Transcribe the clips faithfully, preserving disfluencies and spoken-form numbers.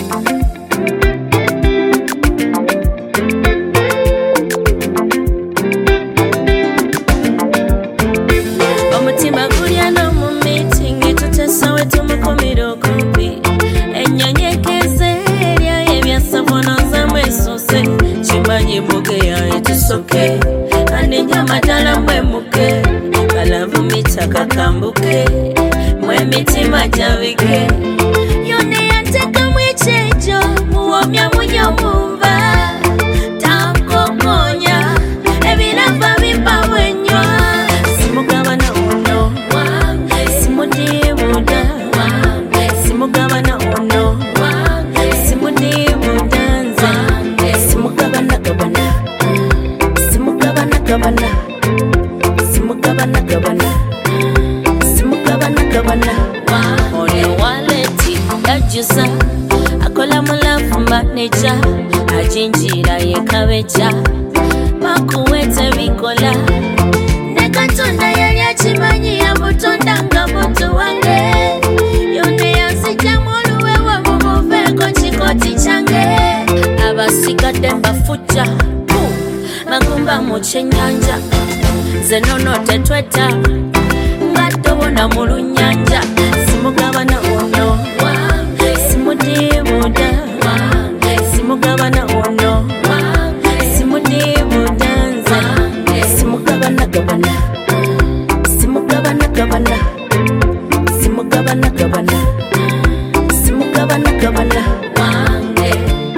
Omutima gulya no mu meeting tutesa we tumukomera okumpi ennyonyekeze erya ebyasabona zamwesose kimanyi muge yaye tusoke anenya matala mwemuke kalavu mitaka kambuke mwemitima jabike yone yanteka mwechejo muwomya munyo mumba takokonya ebirava bimba bwenywa simugabana uno simudibuda simugabana uno simudibuda nze simugabana gabana simugabana gabana simugabana gabana simugabana gabana ono waleti yajuza akola mulafu manager ajinjira yekabeja bakuwete bikola nekatonda yali akimanyi yamutonda nga muntu wange yone yansijamu oluwewa mumuveeko kikoti kyange abasigadde mbafuja bagumba mu kyenyanja ze nono tetweta nga tobona mu lunyanja simugabana ono simudibuda simugabana ono simudibuda nze simugabana gabana simugabana gabana simugabana gabana simugabana gabana wange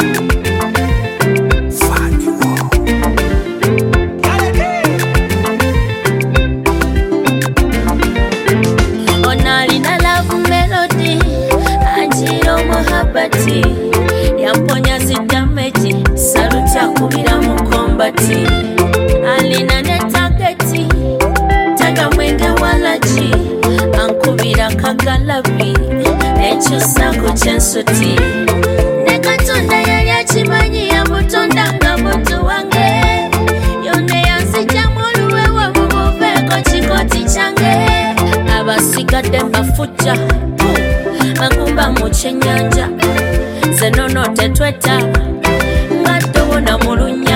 onalina love melody anjiro muhabati yamponya zidameji saluti akubira mu kombati alina ne tageti taga mwenge walaji ankubira kagalabi ekyusa ku kyensuti nekatonda yali akimanyi yamutonda nga muntu wange yone yansijamu oluwewa mumuveeko kikoti kyange abasigadde mbafuja bagumba mu kyenyanja ze nono tetweta nga tobona mu lunya